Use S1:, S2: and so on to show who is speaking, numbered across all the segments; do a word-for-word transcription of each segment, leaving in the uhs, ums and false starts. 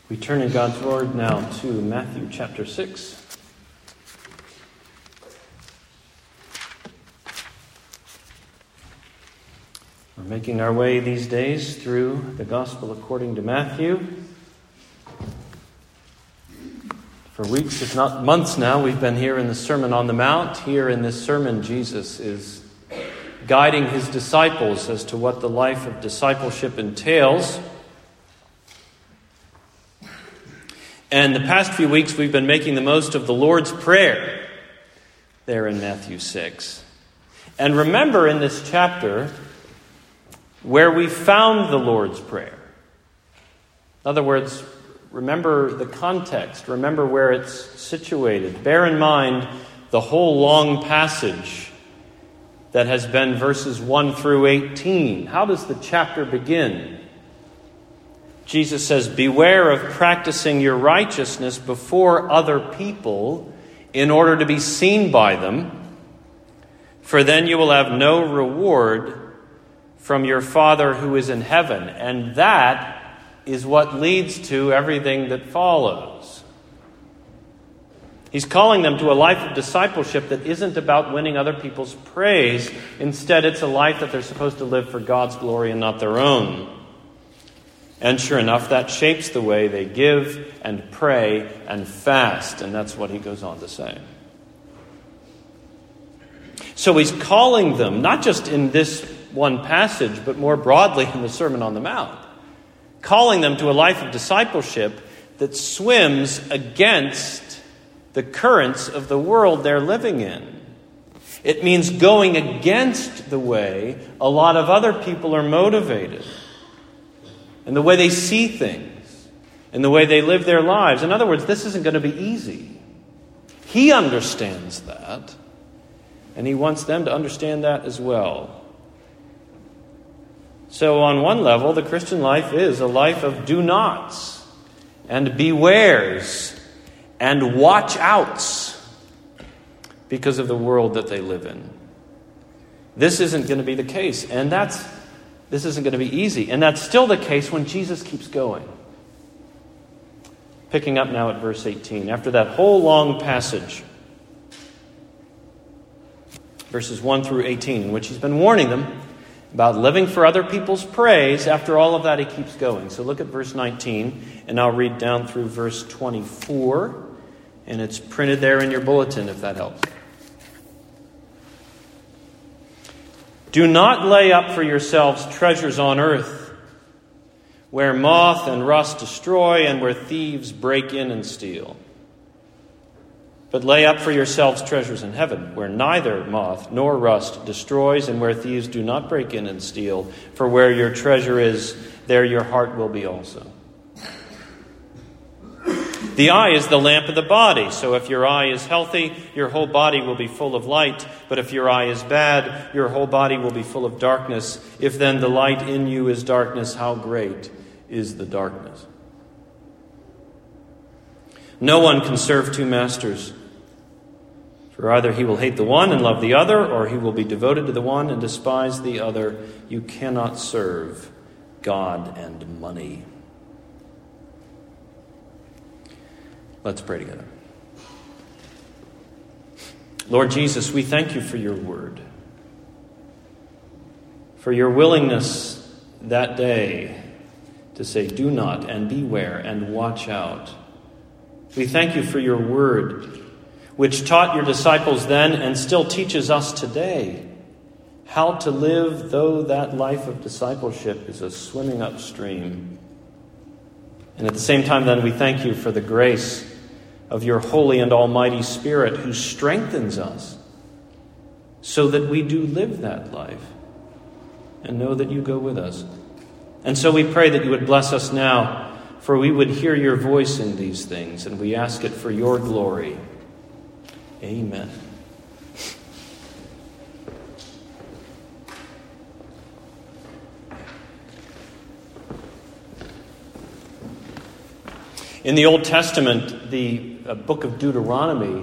S1: We turn in God's Word now to Matthew chapter six. We're making our way these days through the Gospel according to Matthew. For weeks, if not months now, we've been here in the Sermon on the Mount. Here in this sermon, Jesus is guiding his disciples as to what the life of discipleship entails. And the past few weeks, we've been making the most of the Lord's Prayer there in Matthew six. And remember in this chapter where we found the Lord's Prayer. In other words, remember the context. Remember where it's situated. Bear in mind the whole long passage that has been verses one through eighteen. How does the chapter begin? Jesus says, "Beware of practicing your righteousness before other people in order to be seen by them, for then you will have no reward from your Father who is in heaven." And that is what leads to everything that follows. He's calling them to a life of discipleship that isn't about winning other people's praise. Instead, it's a life that they're supposed to live for God's glory and not their own. And sure enough, that shapes the way they give and pray and fast. And that's what he goes on to say. So he's calling them, not just in this one passage, but more broadly in the Sermon on the Mount, calling them to a life of discipleship that swims against the currents of the world they're living in. It means going against the way a lot of other people are motivated, and the way they see things, and the way they live their lives. In other words, this isn't going to be easy. He understands that, and he wants them to understand that as well. So on one level, the Christian life is a life of do-nots, and bewares, and watch-outs, because of the world that they live in. This isn't going to be the case, and that's This isn't going to be easy. And that's still the case when Jesus keeps going. Picking up now at verse eighteen. After that whole long passage, verses one through eighteen, in which he's been warning them about living for other people's praise, after all of that he keeps going. So look at verse nineteen, and I'll read down through verse twenty-four. And it's printed there in your bulletin, if that helps. "Do not lay up for yourselves treasures on earth, where moth and rust destroy and where thieves break in and steal. But lay up for yourselves treasures in heaven, where neither moth nor rust destroys and where thieves do not break in and steal. For where your treasure is, there your heart will be also. The eye is the lamp of the body, so if your eye is healthy, your whole body will be full of light. But if your eye is bad, your whole body will be full of darkness. If then the light in you is darkness, how great is the darkness? No one can serve two masters, for either he will hate the one and love the other, or he will be devoted to the one and despise the other. You cannot serve God and money." Let's pray together. Lord Jesus, we thank you for your word, for your willingness that day to say, "Do not," and "beware," and "watch out." We thank you for your word, which taught your disciples then and still teaches us today how to live, though that life of discipleship is a swimming upstream. And at the same time, then, we thank you for the grace of your holy and almighty Spirit, who strengthens us so that we do live that life and know that you go with us. And so we pray that you would bless us now, for we would hear your voice in these things, and we ask it for your glory. Amen. In the Old Testament, the uh, book of Deuteronomy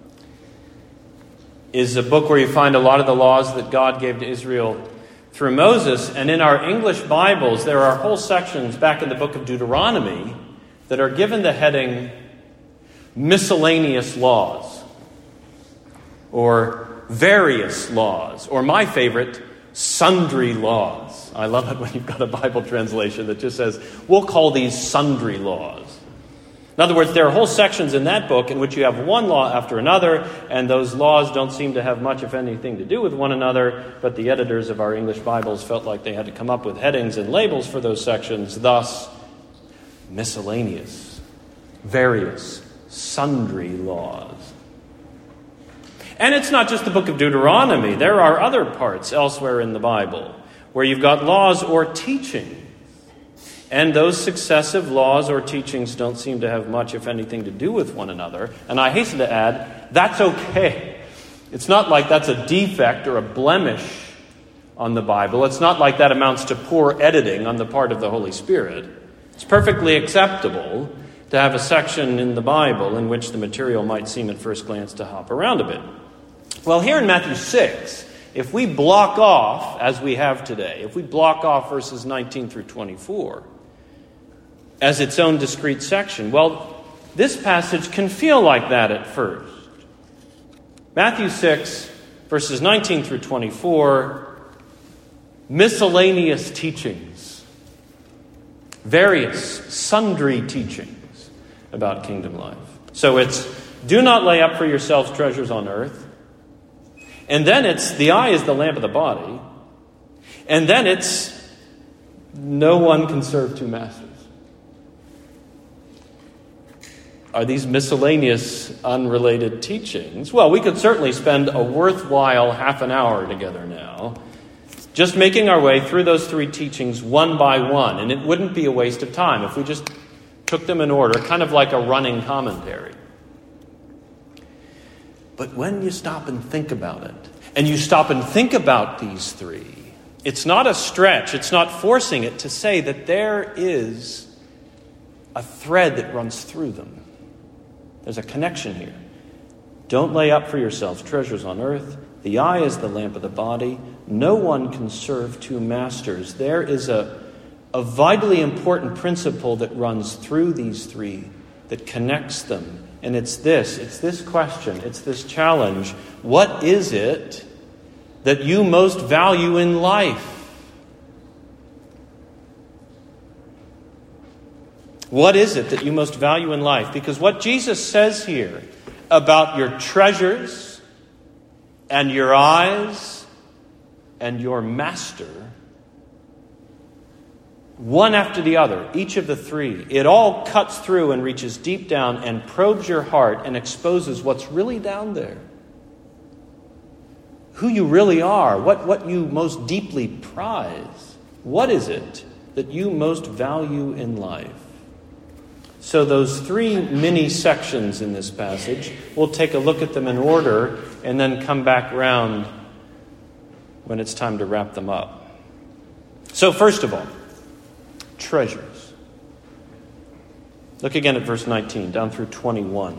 S1: is a book where you find a lot of the laws that God gave to Israel through Moses. And in our English Bibles, there are whole sections back in the book of Deuteronomy that are given the heading miscellaneous laws, or various laws, or my favorite, sundry laws. I love it when you've got a Bible translation that just says, we'll call these sundry laws. In other words, there are whole sections in that book in which you have one law after another, and those laws don't seem to have much, if anything, to do with one another, but the editors of our English Bibles felt like they had to come up with headings and labels for those sections, thus, miscellaneous, various, sundry laws. And it's not just the book of Deuteronomy. There are other parts elsewhere in the Bible where you've got laws or teaching. And those successive laws or teachings don't seem to have much, if anything, to do with one another. And I hasten to add, that's okay. It's not like that's a defect or a blemish on the Bible. It's not like that amounts to poor editing on the part of the Holy Spirit. It's perfectly acceptable to have a section in the Bible in which the material might seem at first glance to hop around a bit. Well, here in Matthew six, if we block off, as we have today, if we block off verses nineteen through twenty-four as its own discrete section, well, this passage can feel like that at first. Matthew six, verses nineteen through twenty-four, miscellaneous teachings, various, sundry teachings about kingdom life. So it's, do not lay up for yourselves treasures on earth. And then it's, the eye is the lamp of the body. And then it's, no one can serve two masters. Are these miscellaneous, unrelated teachings? Well, we could certainly spend a worthwhile half an hour together now, just making our way through those three teachings one by one. And it wouldn't be a waste of time if we just took them in order, kind of like a running commentary. But when you stop and think about it, and you stop and think about these three, it's not a stretch, it's not forcing it to say that there is a thread that runs through them. There's a connection here. Don't lay up for yourselves treasures on earth. The eye is the lamp of the body. No one can serve two masters. There is a, a vitally important principle that runs through these three, that connects them. And it's this, it's this question, it's this challenge. What is it that you most value in life? What is it that you most value in life? Because what Jesus says here about your treasures and your eyes and your master, one after the other, each of the three, it all cuts through and reaches deep down and probes your heart and exposes what's really down there. Who you really are, what, what you most deeply prize. What is it that you most value in life? So those three mini sections in this passage, we'll take a look at them in order and then come back round when it's time to wrap them up. So first of all, treasures. Look again at verse nineteen, down through twenty-one.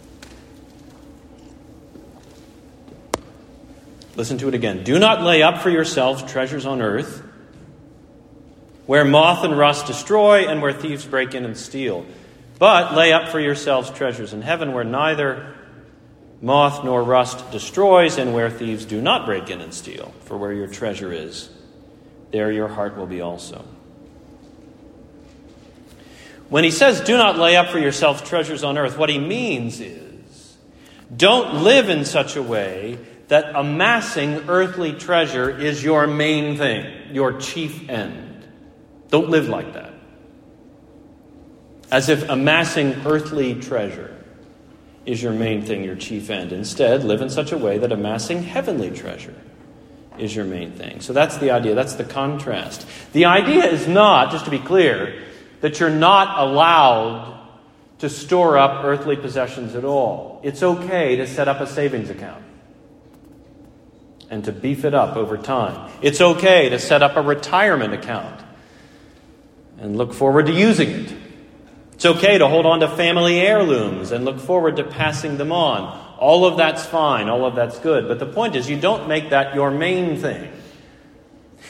S1: Listen to it again. Do not lay up for yourselves treasures on earth, where moth and rust destroy and where thieves break in and steal. But lay up for yourselves treasures in heaven, where neither moth nor rust destroys and where thieves do not break in and steal. For where your treasure is, there your heart will be also. When he says, do not lay up for yourselves treasures on earth, what he means is, don't live in such a way that amassing earthly treasure is your main thing, your chief end. Don't live like that. As if amassing earthly treasure is your main thing, your chief end. Instead, live in such a way that amassing heavenly treasure is your main thing. So that's the idea. That's the contrast. The idea is not, just to be clear, that you're not allowed to store up earthly possessions at all. It's okay to set up a savings account and to beef it up over time. It's okay to set up a retirement account and look forward to using it. It's okay to hold on to family heirlooms and look forward to passing them on. All of that's fine. All of that's good. But the point is, you don't make that your main thing.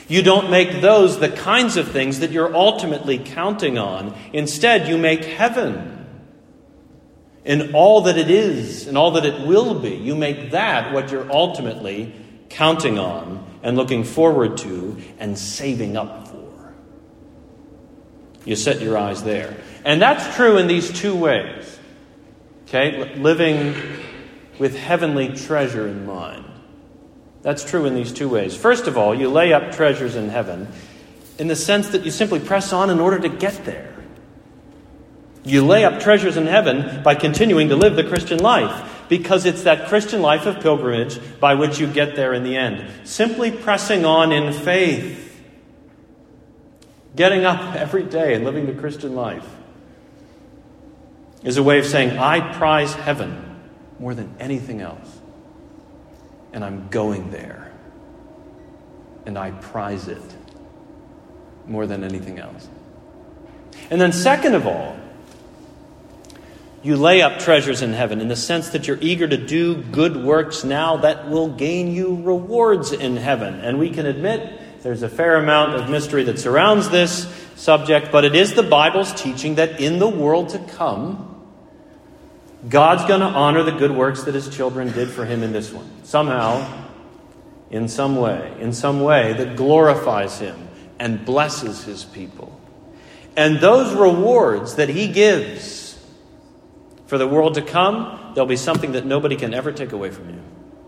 S1: You don't make those the kinds of things that you're ultimately counting on. Instead, you make heaven in all that it is and all that it will be. You make that what you're ultimately counting on and looking forward to and saving up for. You set your eyes there. And that's true in these two ways. Okay? Living with heavenly treasure in mind. That's true in these two ways. First of all, you lay up treasures in heaven in the sense that you simply press on in order to get there. You lay up treasures in heaven by continuing to live the Christian life, because it's that Christian life of pilgrimage by which you get there in the end. Simply pressing on in faith. Getting up every day and living the Christian life is a way of saying, I prize heaven more than anything else. And I'm going there. And I prize it more than anything else. And then second of all, you lay up treasures in heaven in the sense that you're eager to do good works now that will gain you rewards in heaven. And we can admit there's a fair amount of mystery that surrounds this subject, but it is the Bible's teaching that in the world to come, God's going to honor the good works that his children did for him in this one. Somehow, in some way, in some way that glorifies him and blesses his people. And those rewards that he gives for the world to come, there'll be something that nobody can ever take away from you.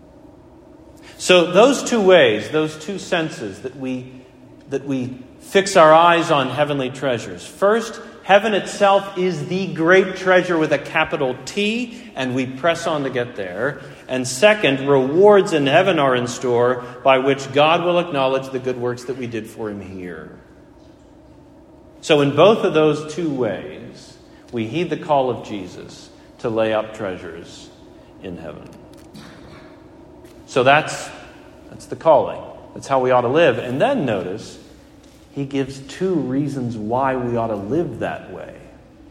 S1: So those two ways, those two senses that we that we fix our eyes on heavenly treasures. First, heaven itself is the great treasure with a capital T, and we press on to get there. And second, rewards in heaven are in store by which God will acknowledge the good works that we did for him here. So in both of those two ways, we heed the call of Jesus to lay up treasures in heaven. So that's, that's the calling. That's how we ought to live. And then notice, he gives two reasons why we ought to live that way.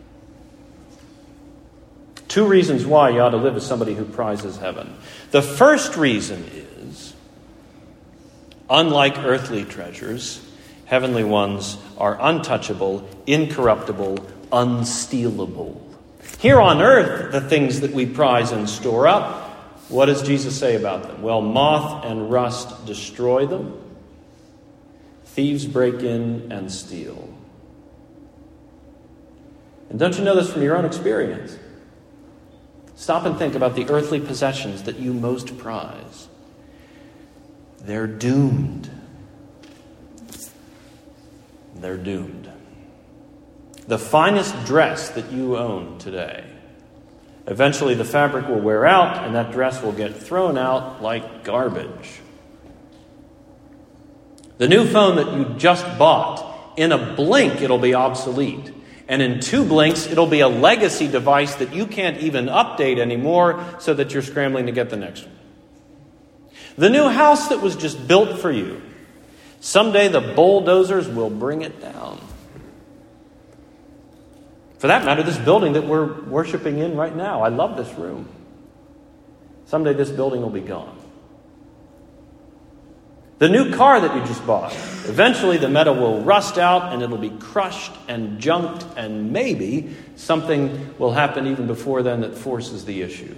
S1: Two reasons why you ought to live as somebody who prizes heaven. The first reason is, unlike earthly treasures, heavenly ones are untouchable, incorruptible, unstealable. Here on earth, the things that we prize and store up, what does Jesus say about them? Well, moth and rust destroy them. Thieves break in and steal. And don't you know this from your own experience? Stop and think about the earthly possessions that you most prize. They're doomed. They're doomed. The finest dress that you own today, eventually the fabric will wear out and that dress will get thrown out like garbage. The new phone that you just bought, in a blink it'll be obsolete. And in two blinks, it'll be a legacy device that you can't even update anymore, so that you're scrambling to get the next one. The new house that was just built for you, someday the bulldozers will bring it down. For that matter, this building that we're worshiping in right now, I love this room. Someday this building will be gone. The new car that you just bought, eventually the metal will rust out and it'll be crushed and junked, and maybe something will happen even before then that forces the issue.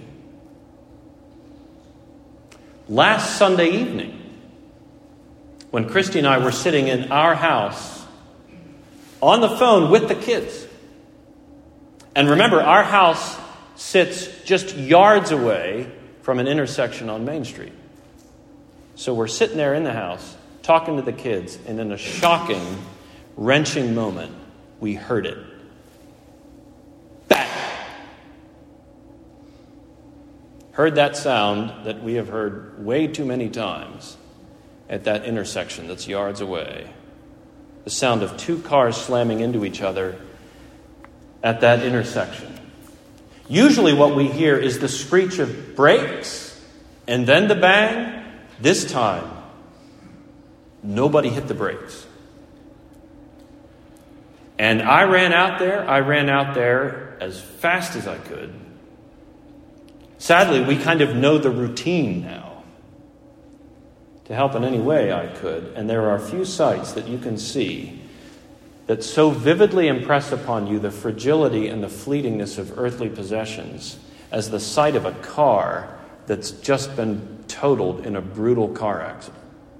S1: Last Sunday evening, when Christy and I were sitting in our house on the phone with the kids, and remember, our house sits just yards away from an intersection on Main Street. So we're sitting there in the house, talking to the kids, and in a shocking, wrenching moment, we heard it. Bang! Heard that sound that we have heard way too many times at that intersection that's yards away. The sound of two cars slamming into each other at that intersection. Usually what we hear is the screech of brakes and then the bang. This time, nobody hit the brakes. And I ran out there. I ran out there as fast as I could. Sadly, we kind of know the routine now. to help in any way I could. And there are a few sights that you can see that so vividly impress upon you the fragility and the fleetingness of earthly possessions as the sight of a car that's just been totaled in a brutal car accident.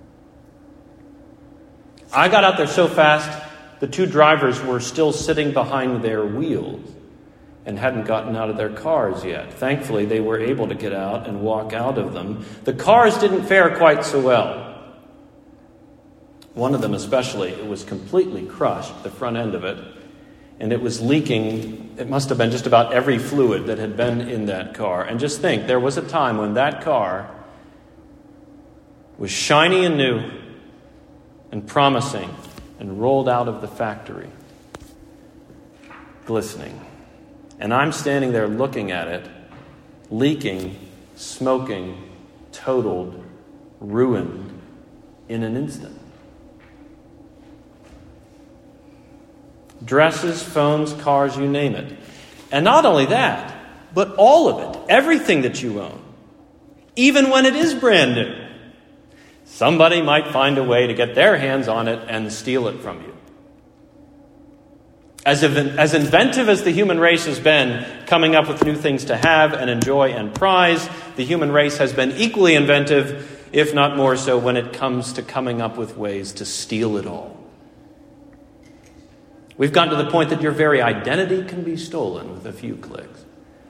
S1: I got out there so fast, the two drivers were still sitting behind their wheels and hadn't gotten out of their cars yet. Thankfully, they were able to get out and walk out of them. The cars didn't fare quite so well. One of them especially, it was completely crushed, the front end of it, and it was leaking. It must have been just about every fluid that had been in that car. And just think, there was a time when that car was shiny and new and promising and rolled out of the factory, glistening. And I'm standing there looking at it, leaking, smoking, totaled, ruined in an instant. Dresses, phones, cars, you name it. And not only that, but all of it, everything that you own, even when it is brand new. Somebody might find a way to get their hands on it and steal it from you. As, as inventive as the human race has been, coming up with new things to have and enjoy and prize, the human race has been equally inventive, if not more so, when it comes to coming up with ways to steal it all. We've gotten to the point that your very identity can be stolen with a few clicks.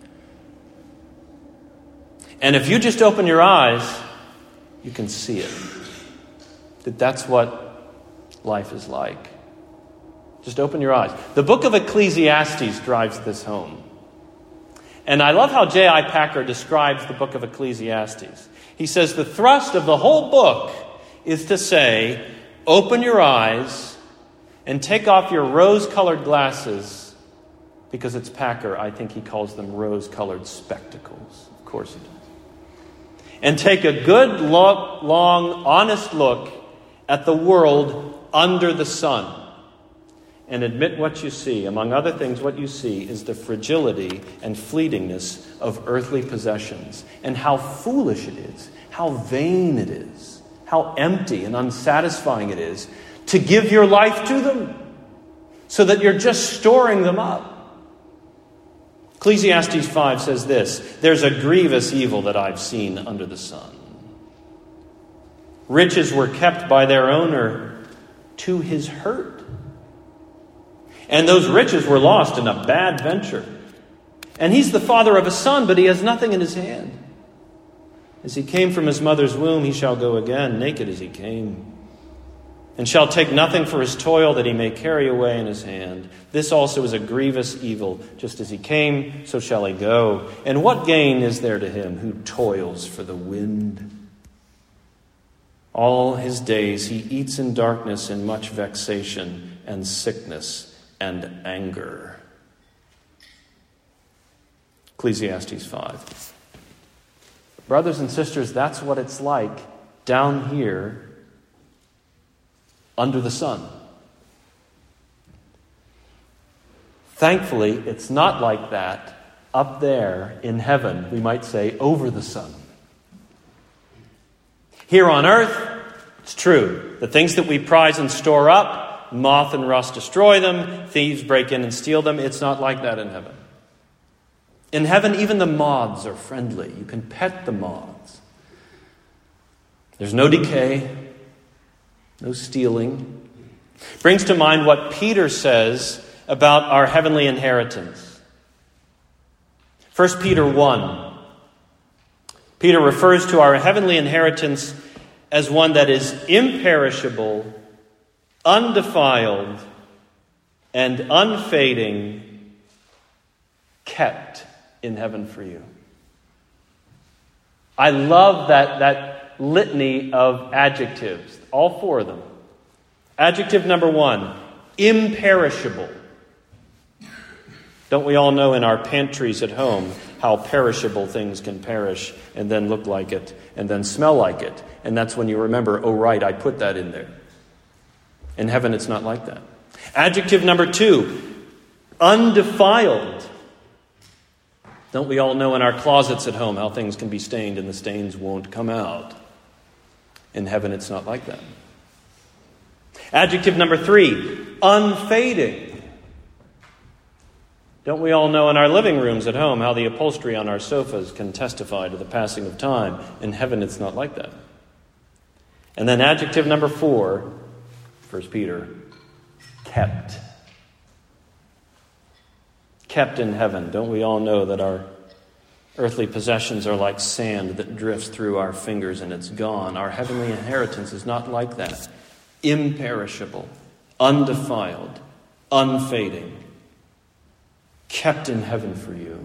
S1: And if you just open your eyes, you can see it. That that's what life is like. Just open your eyes. The book of Ecclesiastes drives this home. And I love how J I Packer describes the book of Ecclesiastes. He says the thrust of the whole book is to say, open your eyes and take off your rose-colored glasses, because it's Packer. I think he calls them rose-colored spectacles. Of course he does. And take a good, long, long, honest look at the world under the sun. And admit what you see. Among other things, what you see is the fragility and fleetingness of earthly possessions. And how foolish it is. How vain it is. How empty and unsatisfying it is to give your life to them, so that you're just storing them up. Ecclesiastes five says this: there's a grievous evil that I've seen under the sun. Riches were kept by their owner to his hurt. And those riches were lost in a bad venture. And he's the father of a son, but he has nothing in his hand. As he came from his mother's womb, he shall go again, naked as he came. And shall take nothing for his toil that he may carry away in his hand. This also is a grievous evil. Just as he came, so shall he go. And what gain is there to him who toils for the wind? All his days he eats in darkness, in much vexation and sickness and anger. Ecclesiastes five. Brothers and sisters, that's what it's like down here under the sun. Thankfully, it's not like that up there in heaven, we might say, over the sun. Here on earth, it's true. The things that we prize and store up, moth and rust destroy them, thieves break in and steal them. It's not like that in heaven. In heaven, even the moths are friendly. You can pet the moths. There's no decay. No stealing. Brings to mind what Peter says about our heavenly inheritance. First Peter one. Peter refers to our heavenly inheritance as one that is imperishable, undefiled, and unfading, kept in heaven for you. I love that, that litany of adjectives. All four of them. Adjective number one, imperishable. Don't we all know in our pantries at home how perishable things can perish and then look like it and then smell like it? And that's when you remember, oh right, I put that in there. In heaven, it's not like that. Adjective number two, undefiled. Don't we all know in our closets at home how things can be stained and the stains won't come out? In heaven, it's not like that. Adjective number three, unfading. Don't we all know in our living rooms at home how the upholstery on our sofas can testify to the passing of time? In heaven, it's not like that. And then adjective number four, First Peter, kept. Kept in heaven. Don't we all know that our earthly possessions are like sand that drifts through our fingers and it's gone? Our heavenly inheritance is not like that. Imperishable, undefiled, unfading, kept in heaven for you.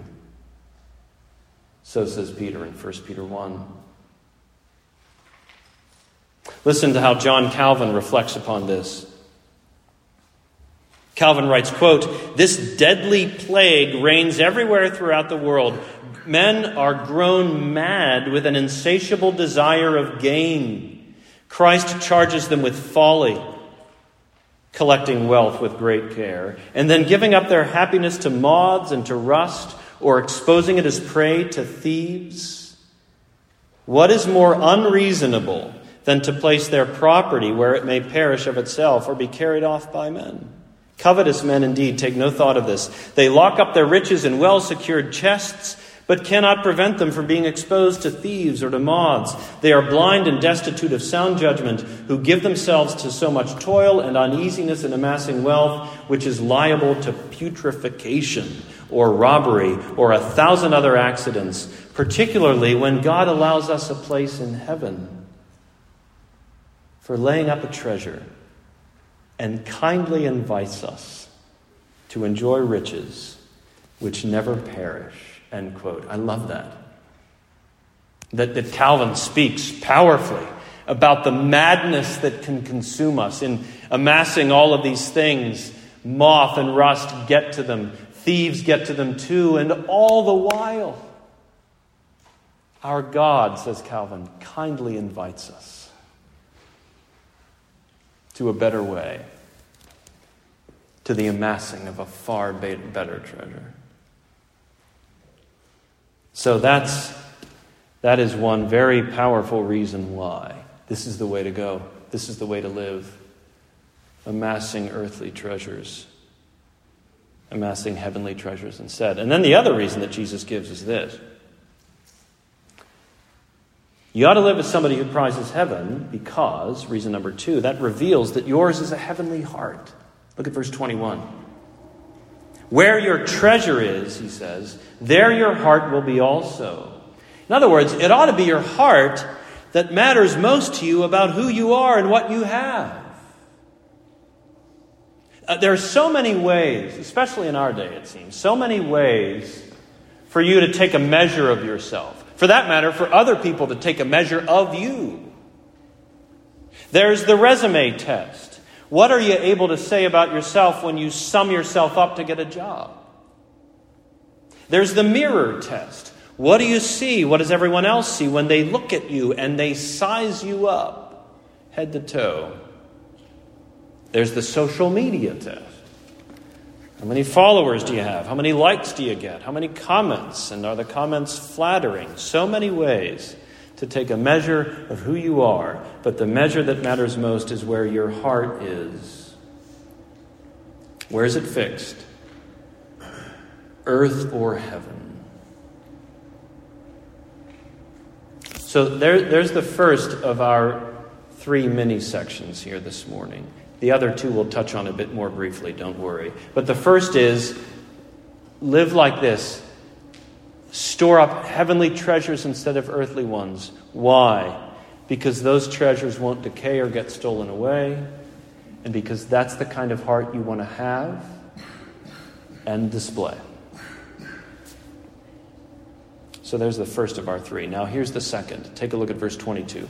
S1: So says Peter in First Peter one. Listen to how John Calvin reflects upon this. Calvin writes, quote, "This deadly plague reigns everywhere throughout the world. Men are grown mad with an insatiable desire of gain. Christ charges them with folly, collecting wealth with great care, and then giving up their happiness to moths and to rust, or exposing it as prey to thieves. What is more unreasonable than to place their property where it may perish of itself or be carried off by men? Covetous men indeed take no thought of this. They lock up their riches in well-secured chests, but cannot prevent them from being exposed to thieves or to moths. They are blind and destitute of sound judgment, who give themselves to so much toil and uneasiness in amassing wealth, which is liable to putrefaction or robbery or a thousand other accidents, particularly when God allows us a place in heaven for laying up a treasure, and kindly invites us to enjoy riches which never perish." End quote. I love that. That, that Calvin speaks powerfully about the madness that can consume us in amassing all of these things. Moth and rust get to them. Thieves get to them too. And all the while, our God, says Calvin, kindly invites us to a better way, to the amassing of a far better treasure. So that's that is one very powerful reason why this is the way to go. This is the way to live. Amassing earthly treasures. Amassing heavenly treasures instead. And then the other reason that Jesus gives is this. You ought to live as somebody who prizes heaven because, reason number two, that reveals that yours is a heavenly heart. Look at verse twenty-one. Where your treasure is, he says, there your heart will be also. In other words, it ought to be your heart that matters most to you about who you are and what you have. Uh, there are so many ways, especially in our day it seems, so many ways for you to take a measure of yourself. For that matter, for other people to take a measure of you. There's the resume test. What are you able to say about yourself when you sum yourself up to get a job? There's the mirror test. What do you see? What does everyone else see when they look at you and they size you up head to toe? There's the social media test. How many followers do you have? How many likes do you get? How many comments? And are the comments flattering? So many ways to take a measure of who you are. But the measure that matters most is where your heart is. Where is it fixed? Earth or heaven? So there, there's the first of our three mini sections here this morning. The other two we'll touch on a bit more briefly, don't worry. But the first is, live like this. Store up heavenly treasures instead of earthly ones. Why? Because those treasures won't decay or get stolen away. And because that's the kind of heart you want to have and display. So there's the first of our three. Now here's the second. Take a look at verse twenty-two.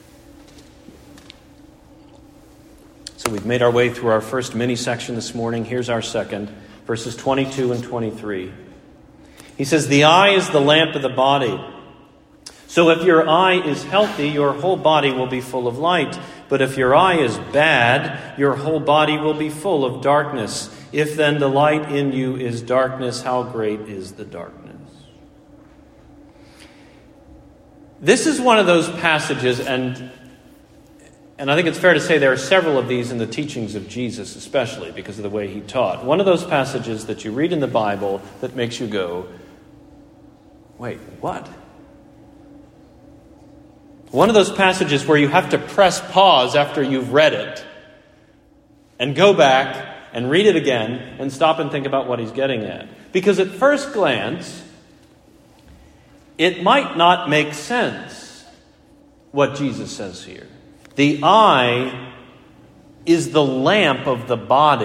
S1: So we've made our way through our first mini section this morning. Here's our second, verses twenty-two and twenty-three. He says, the eye is the lamp of the body. So if your eye is healthy, your whole body will be full of light. But if your eye is bad, your whole body will be full of darkness. If then the light in you is darkness, how great is the darkness? This is one of those passages, and And I think it's fair to say there are several of these in the teachings of Jesus, especially because of the way he taught. One of those passages that you read in the Bible that makes you go, wait, what? One of those passages where you have to press pause after you've read it and go back and read it again and stop and think about what he's getting at. Because at first glance, it might not make sense what Jesus says here. The eye is the lamp of the body.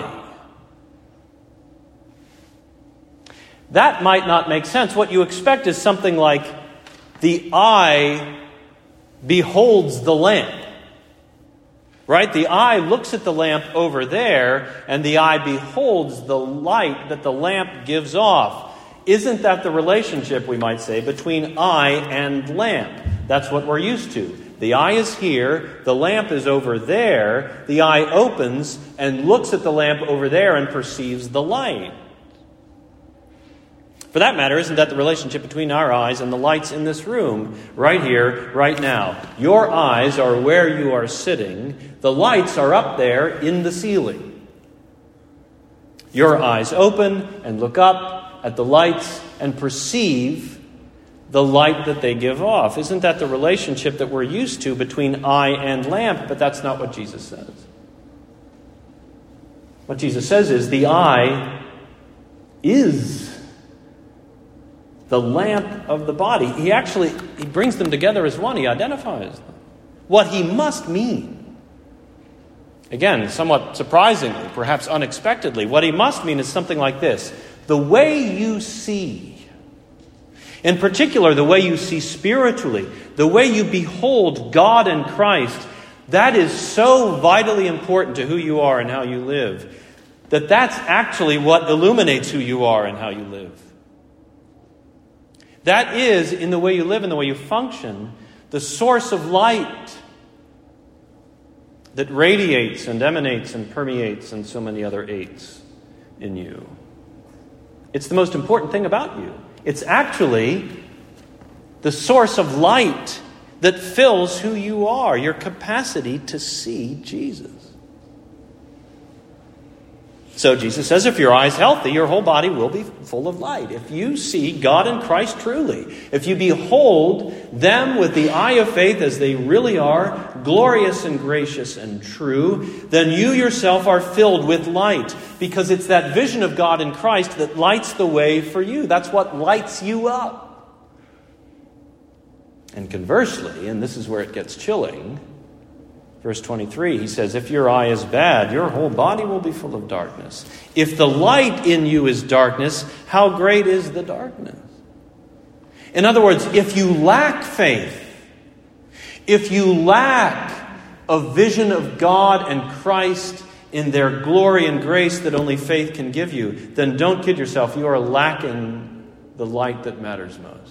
S1: That might not make sense. What you expect is something like the eye beholds the lamp. Right? The eye looks at the lamp over there, and the eye beholds the light that the lamp gives off. Isn't that the relationship, we might say, between eye and lamp? That's what we're used to. The eye is here, the lamp is over there, the eye opens and looks at the lamp over there and perceives the light. For that matter, isn't that the relationship between our eyes and the lights in this room, right here, right now? Your eyes are where you are sitting. The lights are up there in the ceiling. Your eyes open and look up at the lights and perceive the light that they give off. Isn't that the relationship that we're used to between eye and lamp? But that's not what Jesus says. What Jesus says is the eye is the lamp of the body. He actually, he brings them together as one. He identifies them. What he must mean, again, somewhat surprisingly, perhaps unexpectedly, what he must mean is something like this. The way you see, in particular, the way you see spiritually, the way you behold God and Christ, that is so vitally important to who you are and how you live, that that's actually what illuminates who you are and how you live. That is, in the way you live and the way you function, the source of light that radiates and emanates and permeates and so many other eights in you. It's the most important thing about you. It's actually the source of light that fills who you are, your capacity to see Jesus. So Jesus says, if your eye is healthy, your whole body will be full of light. If you see God and Christ truly, if you behold them with the eye of faith as they really are, glorious and gracious and true, then you yourself are filled with light, because it's that vision of God in Christ that lights the way for you. That's what lights you up. And conversely, and this is where it gets chilling, verse twenty-three, he says, if your eye is bad, your whole body will be full of darkness. If the light in you is darkness, how great is the darkness? In other words, if you lack faith, if you lack a vision of God and Christ in their glory and grace that only faith can give you, then don't kid yourself, you are lacking the light that matters most.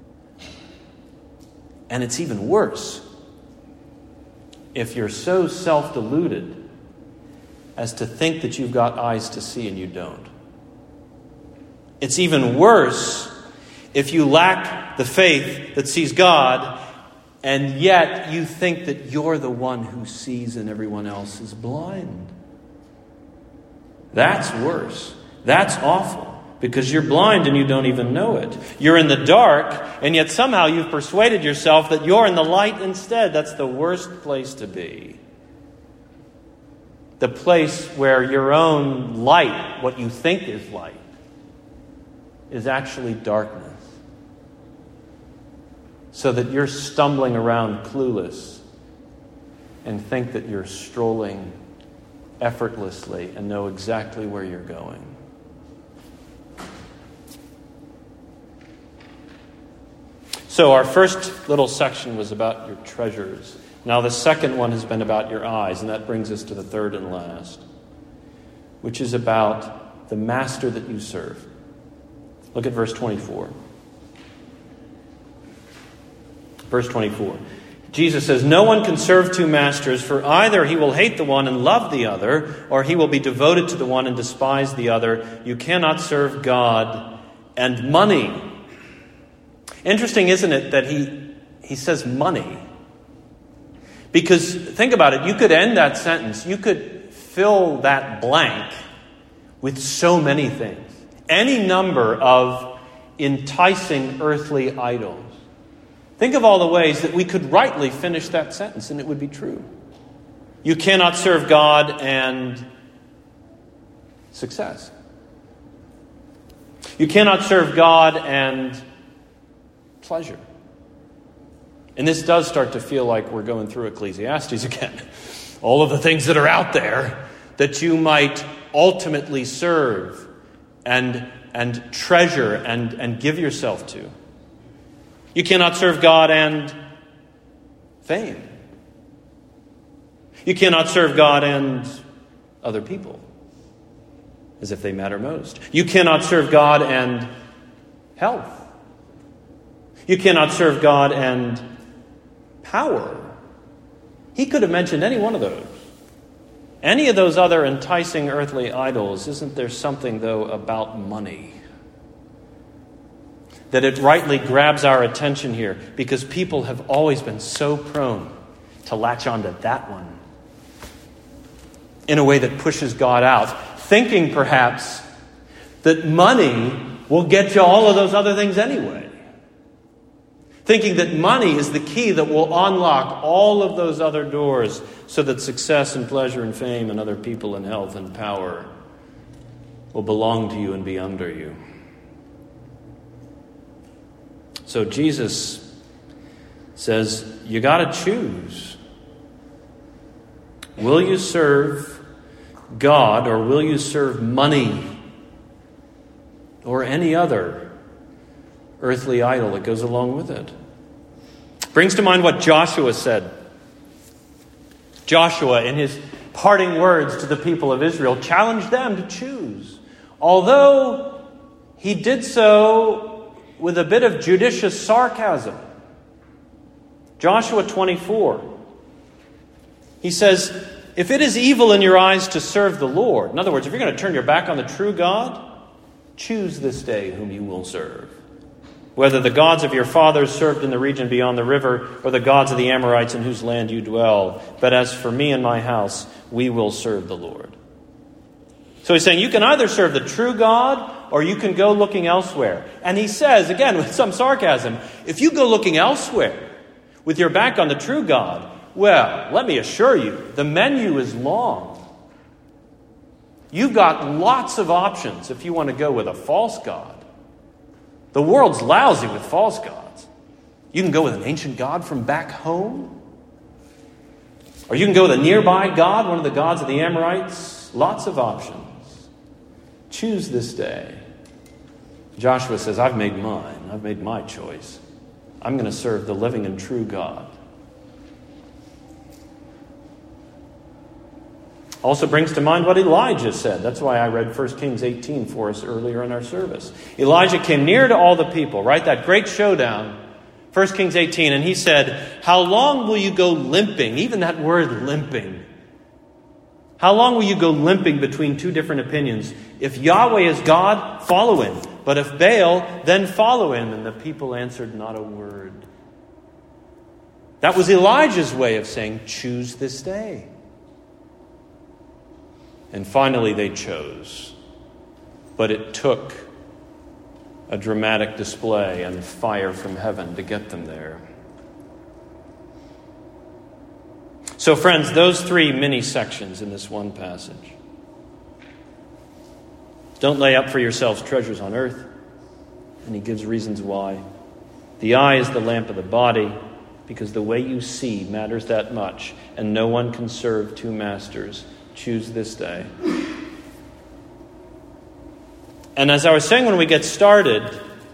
S1: And it's even worse if you're so self-deluded as to think that you've got eyes to see and you don't. It's even worse if you lack the faith that sees God and yet you think that you're the one who sees and everyone else is blind. That's worse. That's awful. Because you're blind and you don't even know it. You're in the dark, and yet somehow you've persuaded yourself that you're in the light instead. That's the worst place to be. The place where your own light, what you think is light, is actually darkness. So that you're stumbling around clueless and think that you're strolling effortlessly and know exactly where you're going. So our first little section was about your treasures. Now the second one has been about your eyes, and that brings us to the third and last, which is about the master that you serve. Look at verse twenty-four. Verse twenty-four. Jesus says, no one can serve two masters, for either he will hate the one and love the other, or he will be devoted to the one and despise the other. You cannot serve God and money. Interesting, isn't it, that he, he says money? Because think about it, you could end that sentence, you could fill that blank with so many things. Any number of enticing earthly idols. Think of all the ways that we could rightly finish that sentence and it would be true. You cannot serve God and success. You cannot serve God and pleasure. And this does start to feel like we're going through Ecclesiastes again. All of the things that are out there that you might ultimately serve and, and treasure and, and give yourself to. You cannot serve God and fame. You cannot serve God and other people, as if they matter most. You cannot serve God and health. You cannot serve God and power. He could have mentioned any one of those. Any of those other enticing earthly idols. Isn't there something, though, about money that it rightly grabs our attention here? Because people have always been so prone to latch onto that one in a way that pushes God out, thinking perhaps that money will get you all of those other things anyway. Thinking that money is the key that will unlock all of those other doors so that success and pleasure and fame and other people and health and power will belong to you and be under you. So Jesus says, you got to choose. Will you serve God or will you serve money or any other earthly idol that goes along with it? Brings to mind what Joshua said. Joshua, in his parting words to the people of Israel, challenged them to choose. Although he did so with a bit of judicious sarcasm. Joshua twenty-four. He says, if it is evil in your eyes to serve the Lord, in other words, if you're going to turn your back on the true God, choose this day whom you will serve. Whether the gods of your fathers served in the region beyond the river, or the gods of the Amorites in whose land you dwell. But as for me and my house, we will serve the Lord. So he's saying you can either serve the true God, or you can go looking elsewhere. And he says, again, with some sarcasm, if you go looking elsewhere with your back on the true God, well, let me assure you, the menu is long. You've got lots of options if you want to go with a false god. The world's lousy with false gods. You can go with an ancient god from back home. Or you can go with a nearby god, one of the gods of the Amorites. Lots of options. Choose this day. Joshua says, I've made mine. I've made my choice. I'm going to serve the living and true God. Also brings to mind what Elijah said. That's why I read First Kings eighteen for us earlier in our service. Elijah came near to all the people, right? That great showdown. First Kings eighteen. And he said, how long will you go limping? Even that word limping. How long will you go limping between two different opinions? If Yahweh is God, follow him. But if Baal, then follow him. And the people answered not a word. That was Elijah's way of saying, choose this day. And finally they chose. But it took a dramatic display and fire from heaven to get them there. So friends, those three mini sections in this one passage. Don't lay up for yourselves treasures on earth. And he gives reasons why. The eye is the lamp of the body, because the way you see matters that much, and no one can serve two masters. Choose this day. And as I was saying when we get started,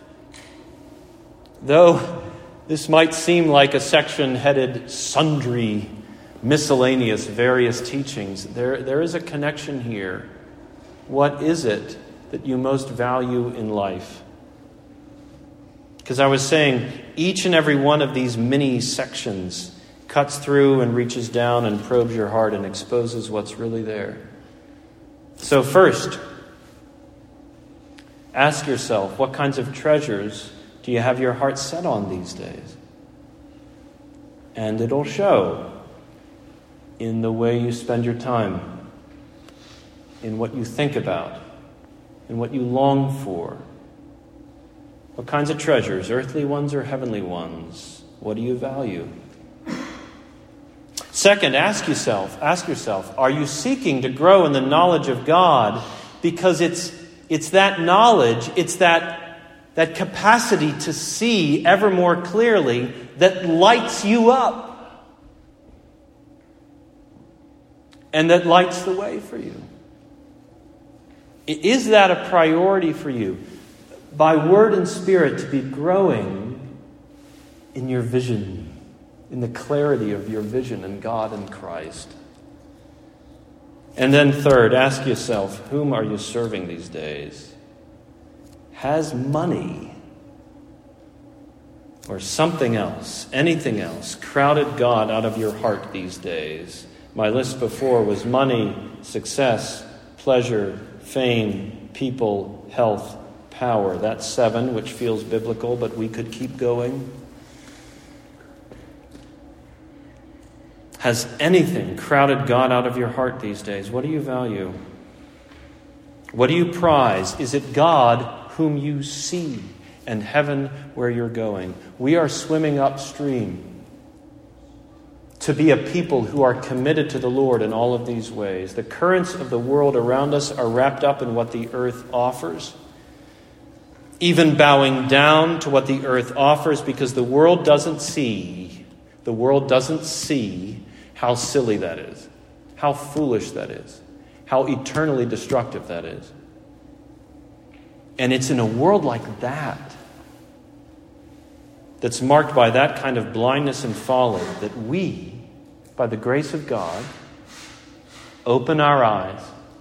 S1: though this might seem like a section headed sundry, miscellaneous, various teachings, there, there is a connection here. What is it that you most value in life? Because I was saying, each and every one of these mini sections cuts through and reaches down and probes your heart and exposes what's really there. So first, ask yourself, what kinds of treasures do you have your heart set on these days? And it'll show. in the way you spend your time, in what you think about, in what you long for. What kinds of treasures, earthly ones or heavenly ones? What do you value? Second, ask yourself, ask yourself, are you seeking to grow in the knowledge of God? Because it's it's that knowledge, it's that, that capacity to see ever more clearly that lights you up. And that lights the way for you. Is that a priority for you? By word and spirit to be growing in your vision, in the clarity of your vision in God and Christ. And then third, ask yourself, whom are you serving these days? Has money or something else, anything else, crowded God out of your heart these days? My list before was money, success, pleasure, fame, people, health, power. That's seven, which feels biblical, but we could keep going. Has anything crowded God out of your heart these days? What do you value? What do you prize? Is it God whom you see and heaven where you're going? We are swimming upstream to be a people who are committed to the Lord in all of these ways. The currents of the world around us are wrapped up in what the earth offers, even bowing down to what the earth offers, because the world doesn't see, the world doesn't see how silly that is, how foolish that is, how eternally destructive that is. And it's in a world like that, that's marked by that kind of blindness and folly, that we, by the grace of God, open our eyes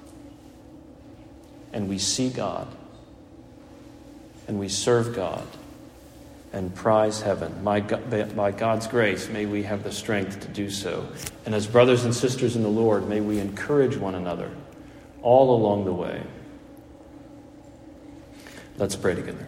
S1: and we see God and we serve God and prize heaven. By God's grace, may we have the strength to do so. And as brothers and sisters in the Lord, may we encourage one another all along the way. Let's pray together.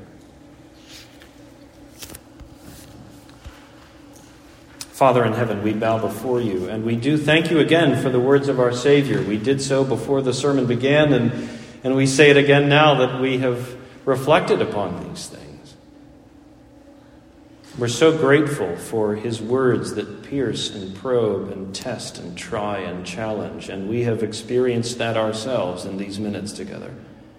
S1: Father in heaven, we bow before you, and we do thank you again for the words of our Savior. We did so before the sermon began, and, and we say it again now that we have reflected upon these things. We're so grateful for his words that pierce and probe and test and try and challenge, and we have experienced that ourselves in these minutes together.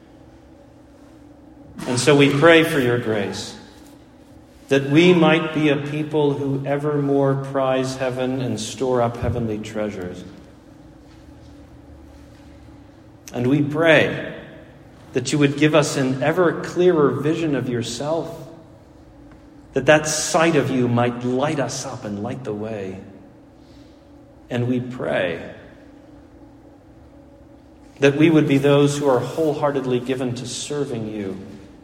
S1: And so we pray for your grace, that we might be a people who ever more prize heaven and store up heavenly treasures. And we pray that you would give us an ever clearer vision of yourself, that that sight of you might light us up and light the way. And we pray that we would be those who are wholeheartedly given to serving you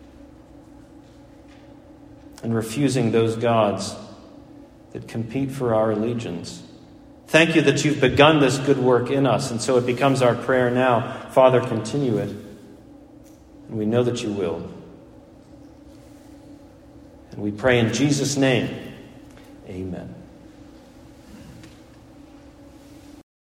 S1: and refusing those gods that compete for our allegiance. Thank you that you've begun this good work in us, and so it becomes our prayer now. Father, continue it. And we know that you will. And we pray in Jesus' name, amen.